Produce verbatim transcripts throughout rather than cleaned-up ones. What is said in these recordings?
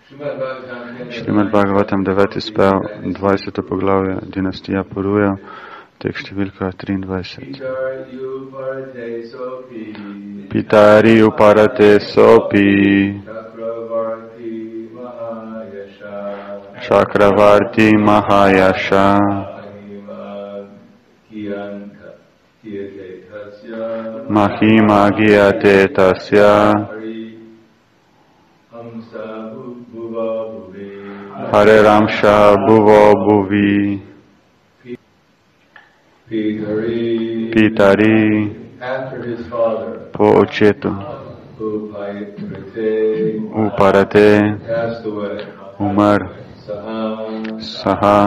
Šrimad Bhagavatam, deveti spev, dvajseto poglavje, dinastija Puruja, tekst številka triindvajset. Pitari uparate sopi Chakravarti Mahayasha Mahima Giyate Tasya Hare Ramsha Bhuvo Bhuvi Pitari po očetu Uparate umr Saha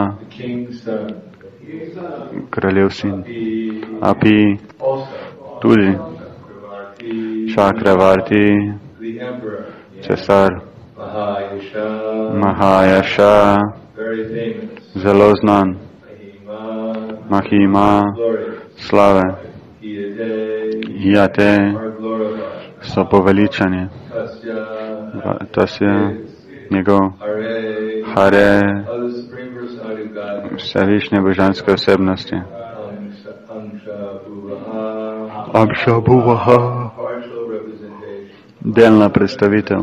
kraljev sin Api tudi Chakravarti cesar Mahayasha zelo znan Mahima slave Jate so poveličanje Tasya njegov Hare vse višnje božanske osebnosti Amša Bhuvaha delna predstavitev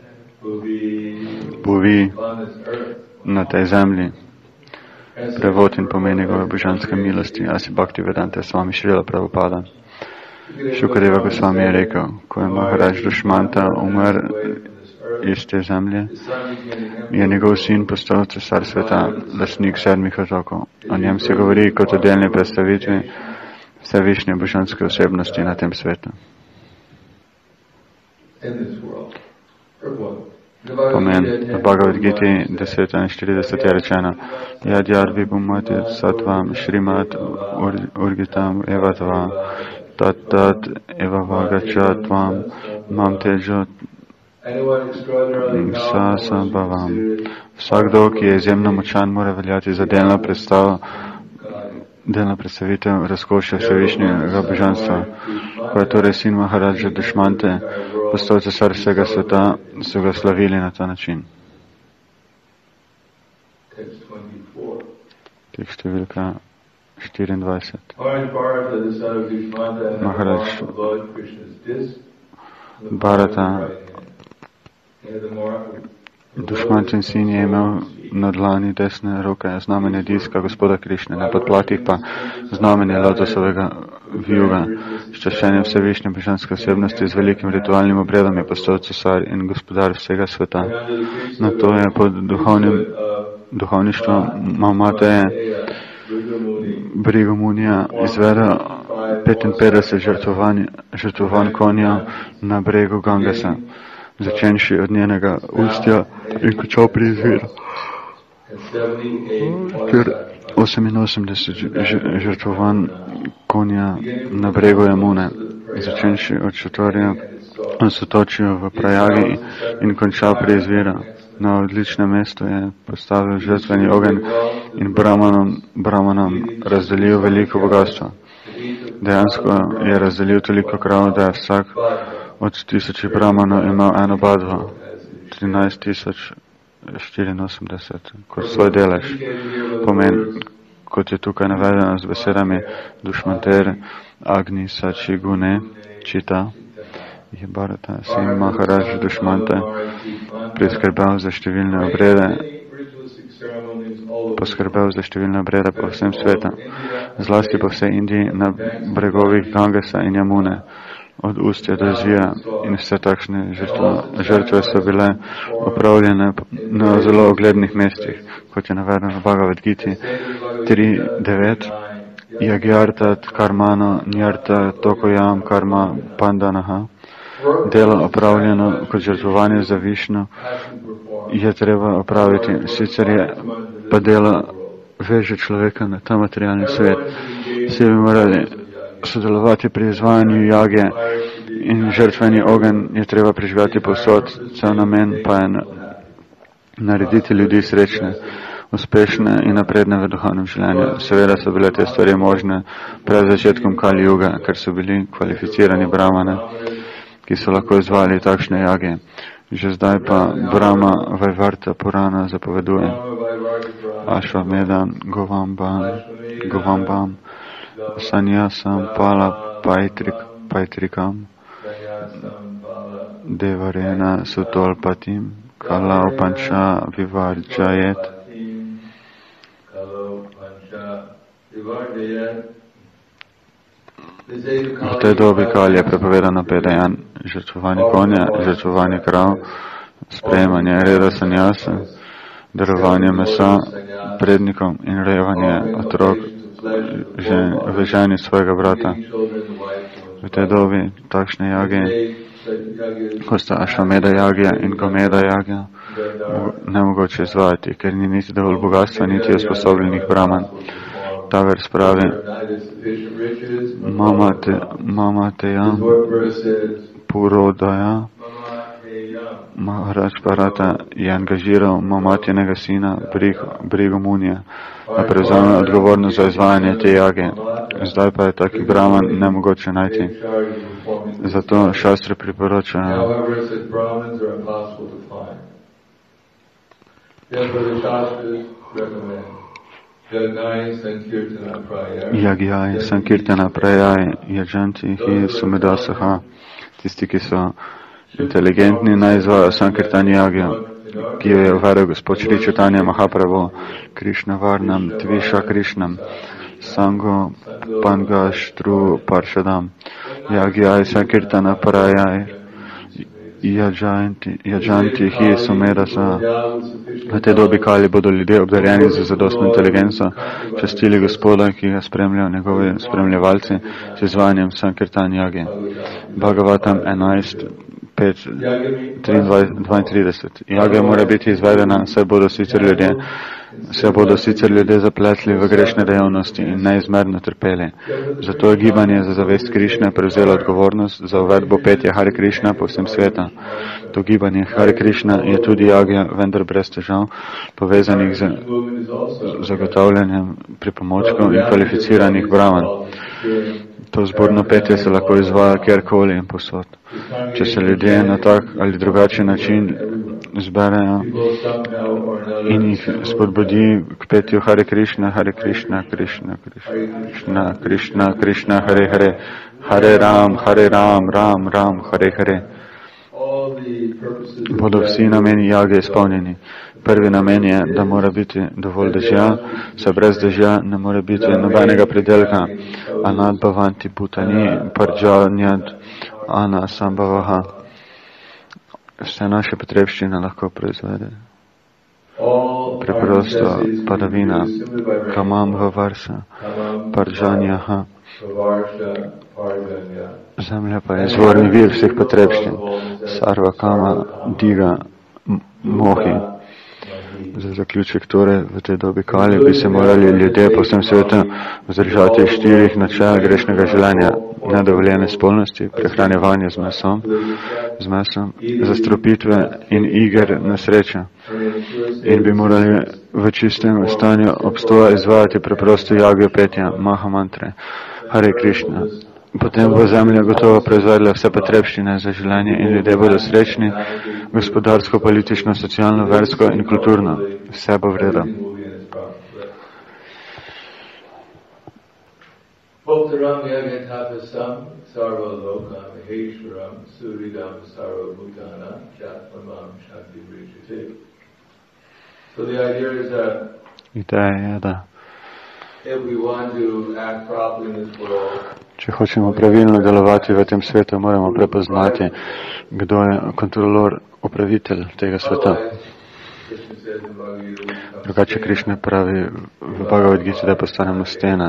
Bhuvi na tej zemlji. Prevod in pomen njegove božanske milosti. Asi Bhakti Vedanta Swami Srila Prabhupada. Šukadeva Goswami je rekel, ko je Maharaj Dušmanta umr iz te zemlje, je njegov sin postal cesar sveta, lasnik sedmih otokov. O njem se govori kot o delni predstavitvi vse višnje božanske osebnosti na tem svetu. Pomen v Bhagavad Giti deset štirideset je rečeno Yadhyar vibhumati satvam shrimat urgitam evatva tat tat evavagachatvam mam tejo sasambhavam. Vsakdo, ki je izjemno močan, mora veljati za delno predstavo, delno predstavitev razkošja vsevišnjega božanstva. Ko je torej sin Maharaja Dušmante postal cesar vsega sveta, so ga slavili na ta način. Tek številka štiriindvajset. Maharaj Bharata, Dušmančin sin je imel na dlani desne roke znamenje diska gospoda Krišne, na podplatih pa znamenje lotosovega vijuga. S čaščenjem vsevišnje božanske osebnosti z velikim ritualnim obredom je postal cesar in gospodar vsega sveta. Na to je pod duhovnim, duhovništvom Mamateje Brigomunija izvedel petinpetdeset žrtvovanj, žrtvovan konja na bregu Gangasa, začenši od njenega ustja in končal pri izviru. Ker oseminosemdeset žrtvovan konja na bregu Jamune, začenši od šotorja, se točijo v Prajagi in končal pri izviru. Na odličnem mestu je postavil žrtveni ogenj in brahmanom, brahmanom razdelil veliko bogatstvo. Dejansko je razdelil toliko krav, da je vsak od tisočih brahmanov imel eno badvo, trinajst tisoč štiriinosemdeset, kot svoj delež. Pomen, kot je tukaj navedeno z besedami Dušmanter, Agni, Sači, Gune, Čita, je Bharata, sin Maharaj Dušmante, priskrbel za številne obrede, poskrbel za številne obrede po vsem svetu, zlasti po vsej Indiji na bregovih Gangasa in Jamune, od ustja do izvira, in vse takšne žrtve, žrtve so bile opravljene na zelo oglednih mestih, kot je navedeno v Bhagavad Giti tri devet. Yagyartat karmano nyarta tokojam karma pandanaha. Delo opravljeno kot žrtvovanje za Višnu je treba opraviti, sicer je pa delo veže človeka na ta materialni svet. Vsi bi morali sodelovati pri izvajanju jage in žrtveni ogenj je treba prižgati povsod, cel namen pa je narediti ljudi srečne, uspešne in napredne v duhovnem življenju. Seveda so bile te stvari možne pred začetkom Kali Juga, ker so bili kvalificirani brahmane, ki so lahko izvali takšne jage. Že zdaj pa Brahma Vaivarta Purana zapoveduje Ashvamedha Govambam, Govambam, Sanyasam Pala Paitrik, Paitrikam, Devarena Sutolpatim, Kalau Pancha Vivarjayet. V tej dobi Kali je prepovedano pedajan, žrtvovanje konja, žrtvovanje krav, sprejemanje reda sanjasa, darovanje mesa prednikom in rejevanje otrok, veženje svojega brata. V tej dobi takšne jage, ko sta Ashvamedha jagja in Gomeda jagja, nemogoče izvajati, ker ni niti dovolj bogatstva, niti usposobljenih brahman. Ta vers pravi, mamate, mamatejam, purodaja, Maharaj Parata je angažiral mamatjenega sina Brigu Munija, da prevzame odgovornost za izvajanje te jage. Zdaj pa je taki brahman nemogoče najti. Zato šastre priporočajo. Yagyai Sankirtana Prayai Yajanti Hi Sumedasaha. Tisti, ki so inteligentni, naj izvajajo Sankirtan jagjo, ki jo je uvedel gospod Šri Čaitanja Mahaprabhu, Krišna Varnam, Tviša Krišnam, Sango Pangaštru Paršadam, Yagyai Sankirtana Prayai Yajanti Hi Sumedasaha. V tej dobi Kali bodo ljudje obdarjeni za zadostno inteligenco, častili gospoda, ki ga spremljajo njegovi spremljevalci z izvajanjem Sankirtan jage. Bhagavatam enajst, pet, dvaintrideset. Jaga mora biti izvedena, saj bodo sicer ljudje, se bodo sicer ljudje zapletli v grešne dejavnosti in neizmerno trpeli. Zato je gibanje za zavest Krišne prevzelo odgovornost za uvedbo petja Hare Krišna po vsem sveta. To gibanje Hare Krišna je tudi jagja, vendar brez težav, povezanih z zagotavljanjem pripomočkov in kvalificiranih brahman. To zborno petje se lahko izvaja kjerkoli in posod. Če se ljudje na tak ali drugačen način zberejo in jih spodbudi k petju Hare Krišna, Hare Krišna, Krišna, Krišna, Krišna, Krišna, Hare Hare, Hare Ram, Hare Ram, Ram, Ram, Hare Hare, bodo vsi nameni jage izpolnjeni. Prvi namen je, da mora biti dovolj dežja, saj brez dežja ne more biti nobenega pridelka. Anad Bhavanti Bhutani Parjanjad Ana Sambhavaha. Vse naše potrebščine lahko proizvede. Preprosto padavina, Kamam Vavarsa Parjanjaha. Zemlja pa je izvorni vir vseh potrebščin. Sarva Kama Diga Mohi. Za zaključek torej v tej dobi Kali bi se morali ljudje po vsem svetu vzdržati štirih načel grešnega življenja: nedovoljene spolnosti, prehranjevanje z mesom, z mesom, zastrupitve in iger na srečo. In bi morali v čistem stanju obstoja izvajati preprosto jagjo petja, maha mantre, Hare Krišna. Potem bo zemlja gotovo proizvedla vse potrebščine za življenje in ljudje bodo srečni, gospodarsko, politično, socialno, versko in kulturno. Vse bo v redu. Ideja je, da če hočemo pravilno delovati v tem svetu, moramo prepoznati, kdo je kontrolor, upravitelj tega sveta. Drugače Krišna pravi v Bhagavad Gita, da postanemo stena.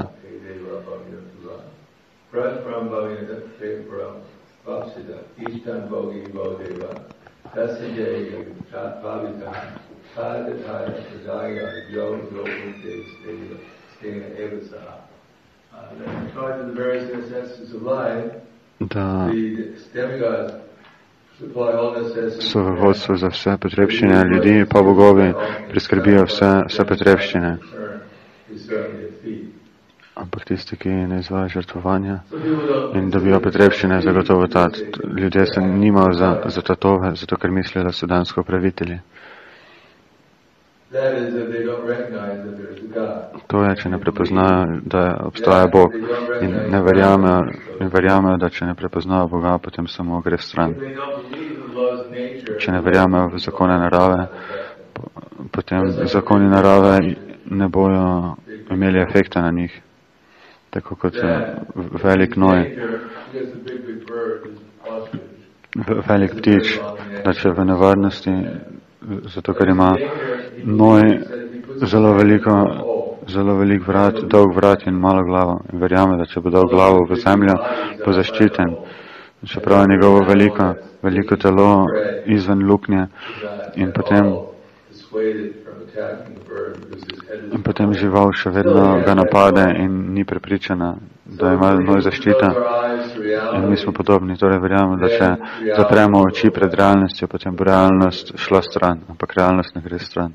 Da so v vodstvu za vse potrebščine ljudi, pa bogovi priskrbijo vse, vse potrebščine. Ampak tisti, ki ne izvaja žrtvovanja in dobijo potrebščine, zagotovo ta. Ljudje se nimajo za, za tatove, zato ker mislijo, da so dansko upravitelji. To je, če ne prepoznajo, da obstaja Bog in ne verjamejo, ne verjamejo, da če ne prepoznajo Boga, potem samo gre stran. Če ne verjamejo v zakone narave, potem zakoni narave ne bojo imeli efekta na njih. Tako kot velik noj, velik ptič, da če v nevarnosti, zato ker ima noj zelo veliko, zelo velik vrat, dolg vrat in malo glavo. In verjame, da če bo dal glavo v zemljo, bo zaščiten. Čeprav je njegovo veliko, veliko telo izven luknje in potem In potem žival še vedno ga napade in ni prepričana, da ima noj zaščita. In mi smo podobni, torej verjamemo, da če zapremo oči pred realnostjo, potem bo realnost šla stran, ampak realnost ne gre stran.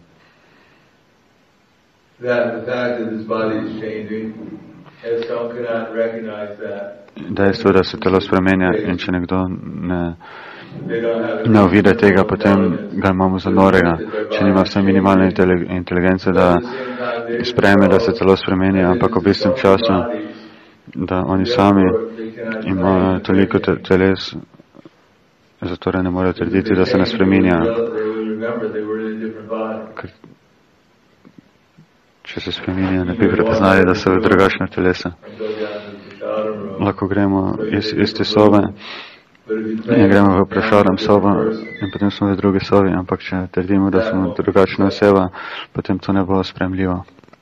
Dejstvo, da se telo spremenja in če nekdo ne ne uvide tega, potem ga imamo za norega. Če nima vse minimalne inteligence, da sprejme, da se telo spremeni, ampak v istem času, da oni sami imajo toliko te teles, zato ne morejo trditi, da se ne spreminjajo. Če se spreminjajo, ne bi prepoznali, da so drugačne telesa. Lahko gremo iz iste sobe in gremo v prešarem sobo in potem smo v drugi sobi, ampak če trdimo, da smo drugačna oseba, potem to ne bo spremljivo.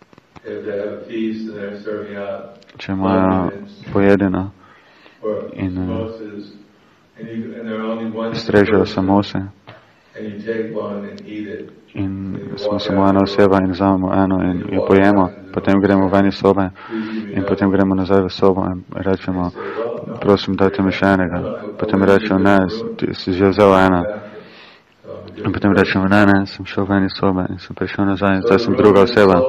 Če imajo pojedeno in strežejo samose in smo samo ena oseba in vzamemo eno in jo pojemo, potem gremo v eni sobe in potem gremo nazaj v sobo in rečemo, prosim, dajte mi še enega. Potem rečemo, ne, ti si že vzel ena. In potem rečemo, ne, ne, sem šel v eni sobe in sem prišel nazaj in zdaj sem druga oseba.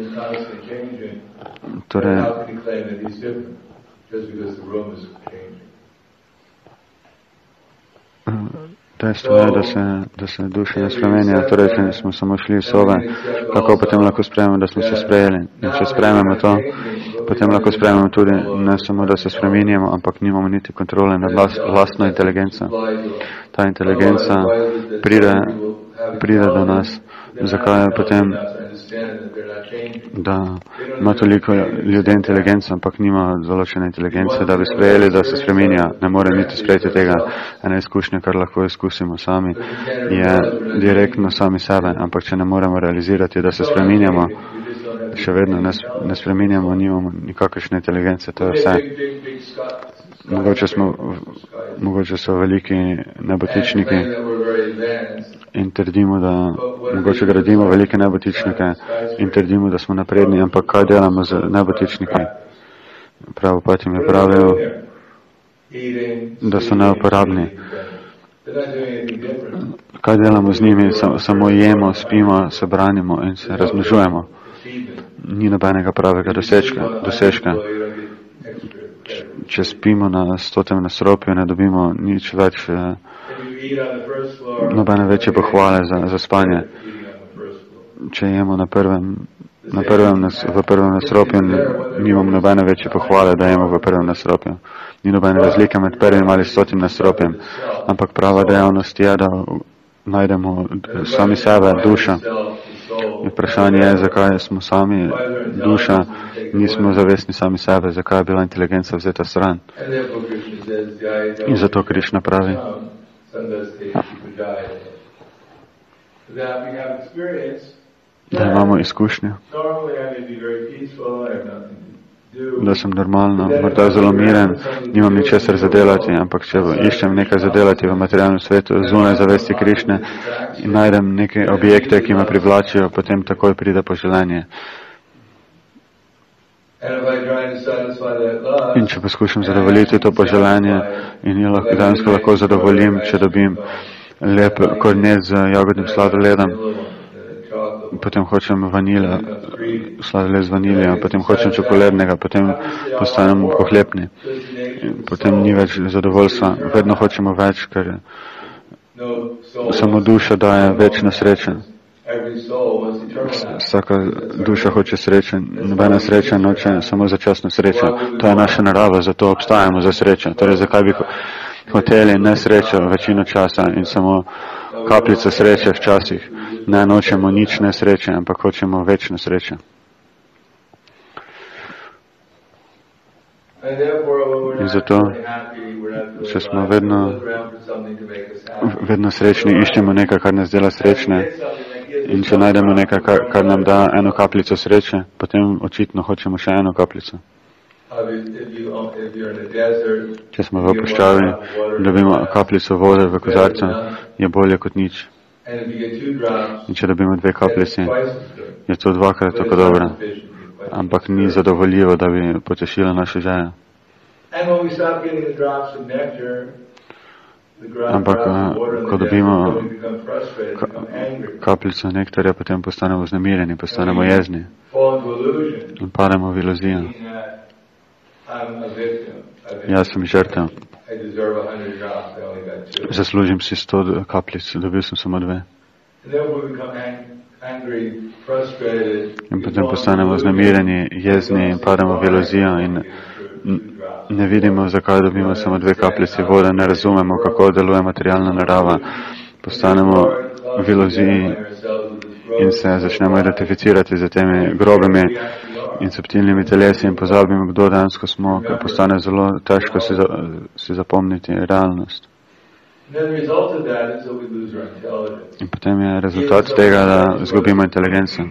Torej, dejstvo je, da se, da se duša ne spremenja, torej, če smo samo šli v sobe, kako potem lahko sprejmemo, da smo se sprejeli. In če sprejmemo to, potem lahko sprejmemo tudi ne samo, da se spreminjamo, ampak nimamo niti kontrole nad lastno inteligenco. Ta inteligenca pride, pride do nas. Zakaj je potem, da ima toliko ljudi inteligenco, ampak nima določene inteligence, da bi sprejeli, da se spreminja. Ne more niti sprejeti tega. Ena izkušnja, kar lahko izkusimo sami, je direktno sami sebe, ampak če ne moremo realizirati, da se spreminjamo, še vedno ne, ne spreminjamo, nimamo nikakršne inteligence, to je vse. Mogoče, smo, mogoče so veliki nebotičniki in trdimo, da mogoče gradimo velike nebotičnike in trdimo, da smo napredni, ampak kaj delamo z nebotičniki? Prabhupada jim je pravil, da so neuporabni. Kaj delamo z njimi? Samo jemo, spimo, se branimo in se razmnožujemo. Ni nobenega pravega dosežka. dosežka. Če spimo na stotem nasropju, ne dobimo nič več, nobene večje pohvale za, za spanje. Če jemo na prvem, na prvem nas, v prvem nasropju, nimamo nobene večje pohvale, da jemo v prvem nasropju. Ni nobene razlike med prvim ali stotim nasropjem. Ampak prava dejavnost je, da najdemo sami sebe, duša. Vprašanje je, zakaj smo sami duša, nismo zavestni sami sebe, zakaj je bila inteligenca vzeta stran. In zato Krišna pravi, da imamo izkušnje, da sem normalno, morda zelo miren, nimam ničesar zadelati, ampak če iščem nekaj zadelati v materialnem svetu, zunaj zavesti Krišne in najdem neke objekte, ki me privlačijo, potem takoj pride poželanje. In če poskušam zadovoljiti to poželanje in jo lahko, dejansko lahko zadovoljim, če dobim lep kornet z jagodnim sladoledom, potem hočem vanilja, sladoled z vaniljem, potem hočem čokoladnega, potem postanem pohlepni. Potem ni več zadovoljstva. Vedno hočemo več, ker samo duša daje večno srečo. Vsaka duša hoče sreče, nobena sreča noče samo začasno srečo. To je naša narava, zato obstajamo za srečo. Torej, zakaj bi hoteli nesrečo večino časa in samo kapljica sreče včasih. Ne nočemo nič nesreče, ampak hočemo večno srečo. In zato, če smo vedno, vedno srečni, iščemo nekaj, kar nas dela srečne. In če najdemo nekaj, kar, kar nam da eno kapljico sreče, potem očitno hočemo še eno kapljico. Če smo v puščavi in dobimo kapljico vode v kozarcu, je bolje kot nič. In če dobimo dve kapljici, je to dvakrat tako dobro. Ampak ni zadovoljivo, da bi potešilo naše želje. Ampak, ko dobimo kapljico nektarja, potem postanemo vznemirjeni, postanemo jezni in pademo v iluzijo. Jaz sem žrtev. Zaslužim si sto kapljic, dobil sem samo dve. In potem postanemo vznemirjeni, jezni in pademo v iluzijo in ne vidimo, zakaj dobimo samo dve kapljici vode, ne razumemo, kako deluje materialna narava. Postanemo v iluziji in se začnemo identificirati z temi grobimi in subtilnimi telesi in pozabimo, kdo dejansko smo, ker postane zelo težko si, za, si zapomniti realnost. In potem je rezultat tega, da izgubimo inteligenco.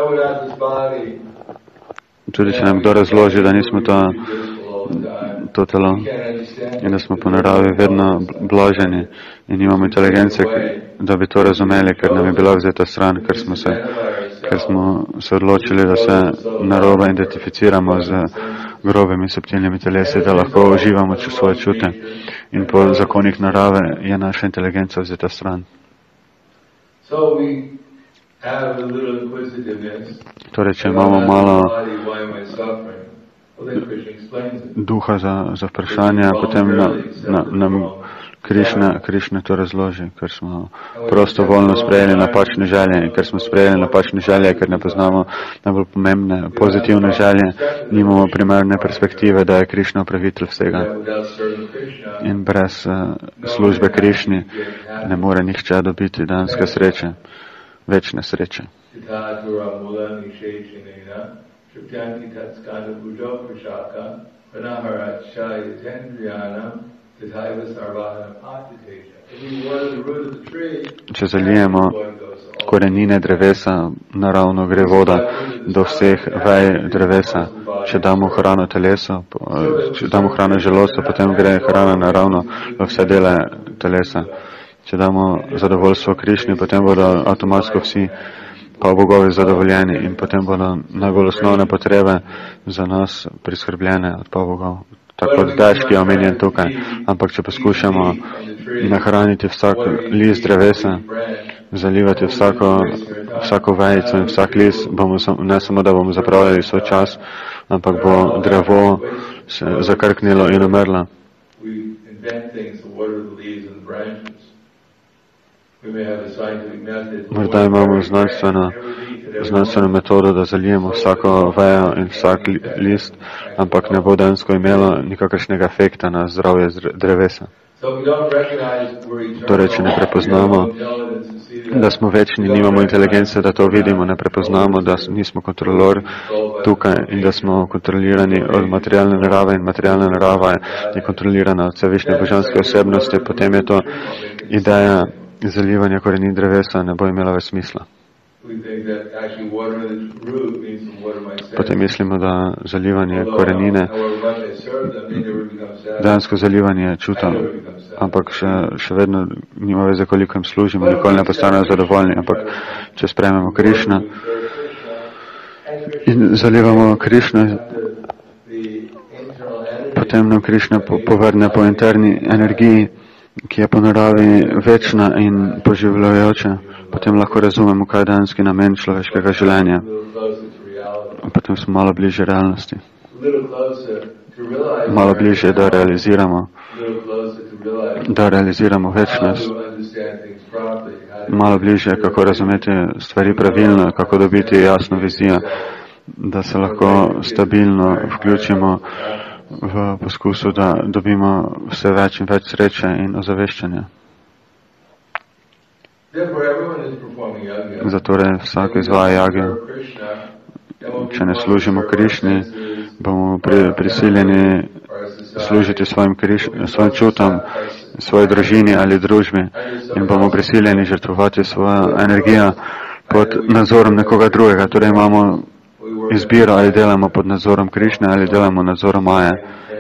Tudi če nam kdo razloži, da nismo to, to telo in da smo po naravi vedno blaženi in imamo inteligence, da bi to razumeli, ker nam je bila vzeta stran, ker smo se, ker smo se odločili, da se narobe identificiramo z grobimi subtilnimi telesi, da lahko uživamo svoje čute. In po zakonih narave je naša inteligenca vzeta stran. Torej, če imamo malo duha za, za vprašanje, potem na, na, nam Krišna, Krišna to razloži, ker smo prostovoljno sprejeli napačne želje in ker smo sprejeli napačne želje, ker ne poznamo najbolj pomembne pozitivne želje, nimamo primerne perspektive, da je Krišna upravitelj vsega. In brez uh, službe Krišni ne more nihče dobiti danske sreče, večne sreče. Če zalijemo korenine drevesa, naravno gre voda do vseh vej drevesa. Če damo hrano telesu, če damo hrano želodcu, potem gre hrana naravno v vse dele telesa. Če damo zadovoljstvo Krišni, potem bodo avtomatsko vsi pa bogovi zadovoljeni in potem bodo najbolj osnovne potrebe za nas priskrbljene od pa bogov. Tako deški je omenjen tukaj, ampak če poskušamo nahraniti vsak list drevesa, zalivati vsako, vsako vejico in vsak list, bomo ne samo, da bomo zapravljali svoj čas, ampak bo drevo se zakrknilo in umrlo. Morda imamo znanstveno, znanstveno metodo, da zalijemo vsako vejo in vsak list, ampak ne bo dejansko imelo nikakršnega efekta na zdravje drevesa. Torej, če ne prepoznamo, da smo večni, nimamo inteligence, da to vidimo, ne prepoznamo, da nismo kontrolor tukaj in da smo kontrolirani od materialne narave in materialna narava je kontrolirana od vsevišnje božanske osebnosti, potem je to ideja zalivanja korenin drevesa ne bo imela več smisla. Potem mislimo, da zalivanje korenine, dejansko zalivanje čuta, ampak še, še vedno nima veze, koliko jim služimo, nikoli ne postanejo zadovoljni, ampak če sprejmemo Krišna in zalivamo Krišna, potem nam Krišna povrne po interni energiji ki je po naravi večna in poživljajoča, potem lahko razumemo, kaj je dejanski namen človeškega življenja. Potem smo malo bliže realnosti. Malo bliže, da realiziramo, da realiziramo večnost. Malo bliže, kako razumeti stvari pravilno, kako dobiti jasno vizijo, da se lahko stabilno vključimo v poskusu, da dobimo vse več in več sreče in ozaveščanja. Zato vsak izvaja jage. Če ne služimo Krišni, bomo pri, prisiljeni služiti svojim, kriš, svojim čutom, svoji družini ali družbi in bomo prisiljeni žrtvovati svojo energijo pod nadzorom nekoga drugega. Torej imamo izbiro, ali delamo pod nadzorom Krišne ali delamo nadzorom Maje,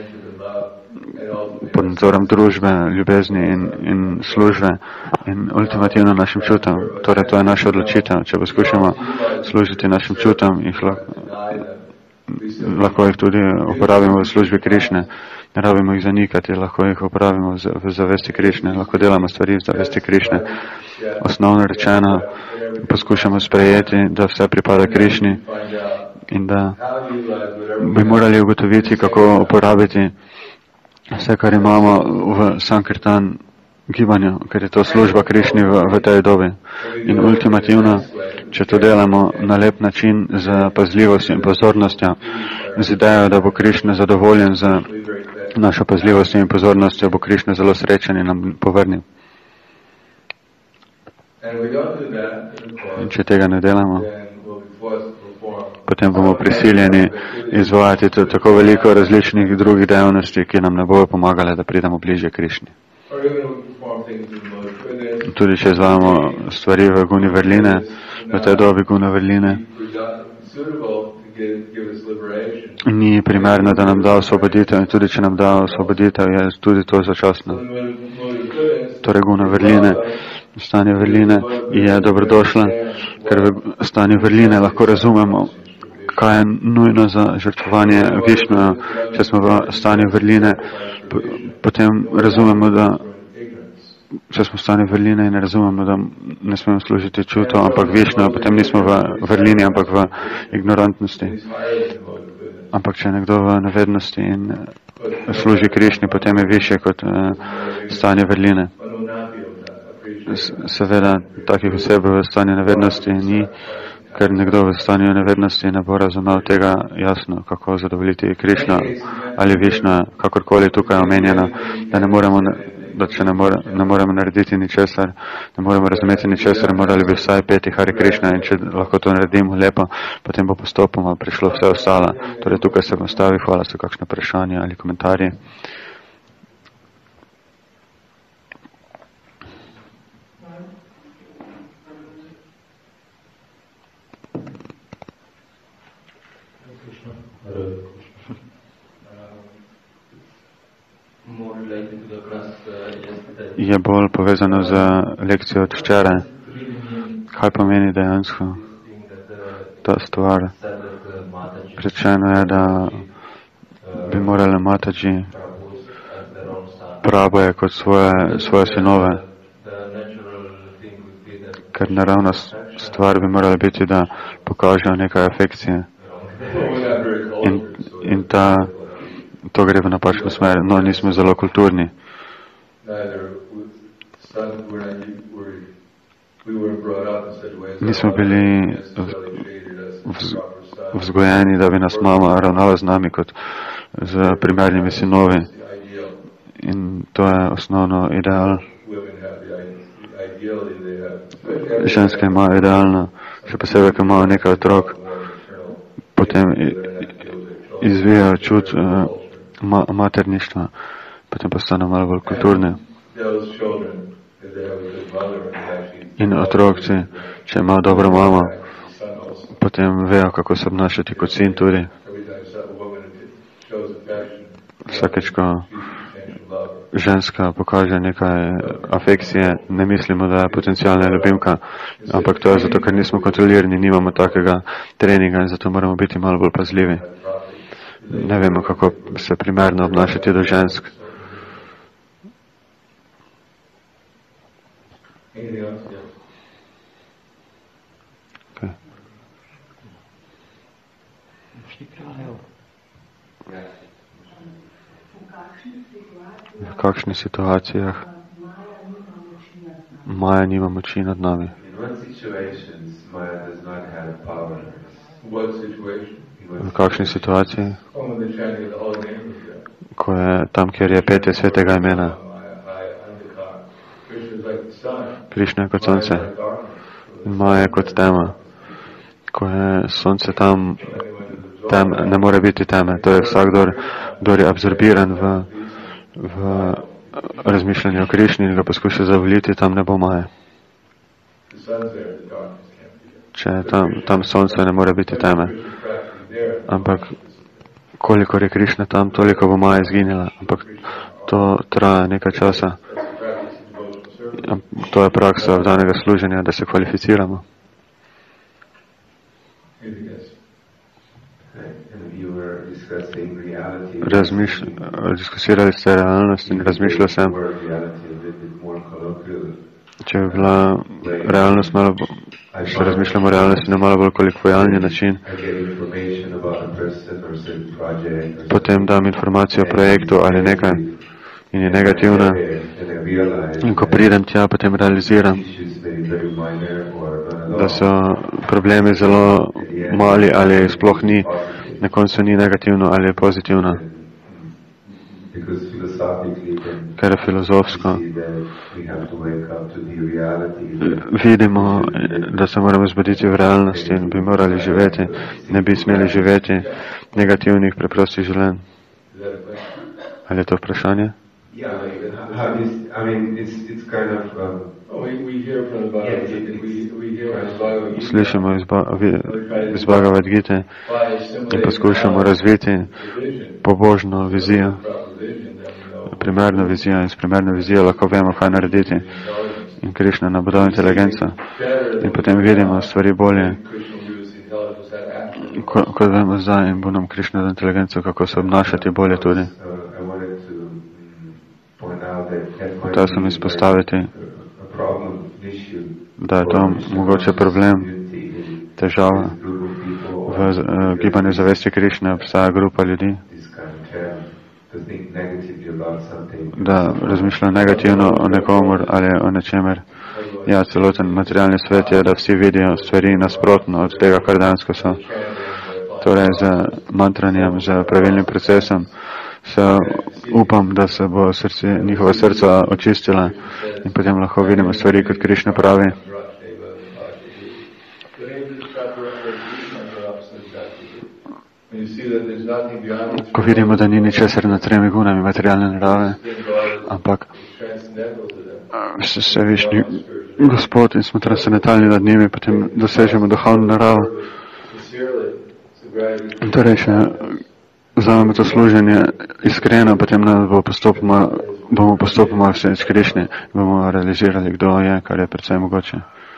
pod nadzorom družbe, ljubezni in, in službe in ultimativno našim čutom. Torej, to je naša odločitev. Če poskušamo služiti našim čutom, jih lahko, lahko jih tudi uporabimo v službi Krišne. Ne rabimo jih zanikati, lahko jih uporabimo v zavesti Krišne, lahko delamo stvari v zavesti Krišne. Osnovno rečeno, poskušamo sprejeti, da vse pripada Krišni in da bi morali ugotoviti, kako uporabiti vse, kar imamo v Sankirtan gibanju, ker je to služba Krišni v, v tej dobi. In ultimativno, če to delamo na lep način z pazljivostjo in pozornostjo, z idejo, da bo Krišna zadovoljen z našo pazljivostjo in pozornostjo, bo Krišna zelo srečen in nam povrnil. In če tega ne delamo, potem bomo prisiljeni izvajati tako veliko različnih drugih dejavnosti, ki nam ne bojo pomagale, da pridemo bližje Krišni. Tudi če izvajamo stvari v Guni Verline, v tej dobi Guna Verline, ni primerno, da nam da osvoboditev in tudi če nam da osvoboditev, je tudi to začasno. Torej Guna Verline, stanje Verline je dobrodošla, ker v stanju Verline lahko razumemo, kaj je nujno za žrtvovanje Višnuja. Če smo v stanju Verline, potem razumemo, da če smo v stanju Verline in razumemo, da ne smemo služiti čuto, ampak Višnuja, potem nismo v Verlini, ampak v ignorantnosti. Ampak če je nekdo v nevednosti in služi Krišni, potem je više kot stanje Verline. Seveda, takih oseb v stanju nevednosti ni, ker nekdo v stanju nevednosti ne bo razumel tega jasno, kako zadovoljiti Krišno ali Višno, kakorkoli tukaj je omenjeno, da ne moremo, da če ne, more, ne moremo narediti ničesar, ne moremo razumeti ničesar, morali bi vsaj peti Hare Krišna in če lahko to naredimo lepo, potem bo postopoma prišlo vse ostalo. Torej tukaj se bom stavil, hvala so kakšne vprašanja ali komentarji. Je bolj povezano z lekcijo od včeraj. Kaj pomeni dejansko ta stvar? Rečeno je, da bi morali Mataji Prabhu kot svoje, svoje sinove. Ker naravna stvar bi morala biti, da pokažejo nekaj afekcije. In, in ta, to gre v napačno smer. No, nismo zelo kulturni. Nismo bili vzgojeni, da bi nas mama ravnala z nami kot z primernimi sinovi. In to je osnovno ideal. Ženske imajo idealno, še posebej, ko imajo nekaj otrok, potem izvijajo čut ma materništva, potem postanejo malo bolj kulturne. In otrokci, če imajo dobro mamo, potem vejo, kako se obnašati kot sin tudi. Vsakeč, ko ženska pokaže nekaj afekcije, ne mislimo, da je potencijalna ljubimka, ampak to je zato, ker nismo kontrolirani, nimamo takega treninga in zato moramo biti malo bolj pazljivi. Ne vemo, kako se primerno obnašati do žensk. Okay. V kakšnih situacijah Maja nima moči nad nami? V kakšni situaciji? Ko je tam, kjer je petje svetega imena. Krišna je kot sonce in Maja je kot tema. Ko je sonce tam, tem, ne more biti teme. To je vsak, kdo je absorbiran v, v razmišljanje o Krišni in ga poskuša zavoliti, tam ne bo Maje. Če tam, tam sonce ne more biti teme. Ampak kolikor je Krišna tam, toliko bo Maja izginila. Ampak to traja nekaj časa. To je praksa vdanega služenja, da se kvalificiramo. Razmišlj, diskusirali ste realnost in razmišljal sem, če bi bila realnost malo, če razmišljamo o realnosti na malo bolj kolokvijalni način, potem dam informacijo o projektu ali nekaj in je negativna in ko pridem tja, potem realiziram, da so problemi zelo mali ali sploh ni, na koncu ni negativno ali je pozitivno. Ker je filozofsko. Vidimo, da se moramo zbuditi v realnosti in bi morali živeti, ne bi smeli živeti negativnih preprostih življenj. Ali je to vprašanje? Slišimo iz, ba, iz Bhagavad Gite in poskušamo razviti pobožno vizijo, primerno vizijo in s primerno vizijo lahko vemo, kaj narediti. In Krišna nam bo dal inteligenco in potem vidimo stvari bolje, ko, kot vemo zdaj in bo nam Krišna dal inteligenco, kako se obnašati bolje tudi. Hotel sem izpostaviti, da je to mogoče problem, težava. V uh, gibanju zavesti Krišne obstaja grupa ljudi, da razmišljajo negativno o nekomor ali o nečemer. Ja, celoten materialni svet je, da vsi vidijo stvari nasprotno od tega, kar dejansko so. Torej, z mantranjem, z pravilnim procesom, se upam, da se bo srce, njihova srca očistila in potem lahko vidimo stvari, kot Krišna pravi. Ko vidimo, da ni ničesar nad tremi gunami materialne narave, ampak se višnji Gospod in smo transcendentalni nad njimi, potem dosežemo duhovno naravo. Torej, če vzamemo to služenje iskreno, potem bo postopoma, bomo postopoma vse iz Krišne, bomo realizirali, kdo je, kar je predvsej mogoče.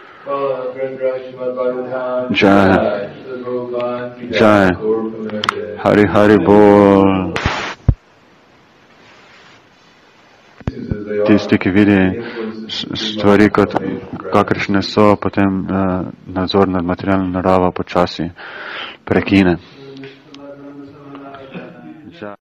Jai, Jai, Hari Hari Bol. Tisti, ki vidi stvari kot kakršne so, potem uh, nadzor nad materialno naravo počasi prekine.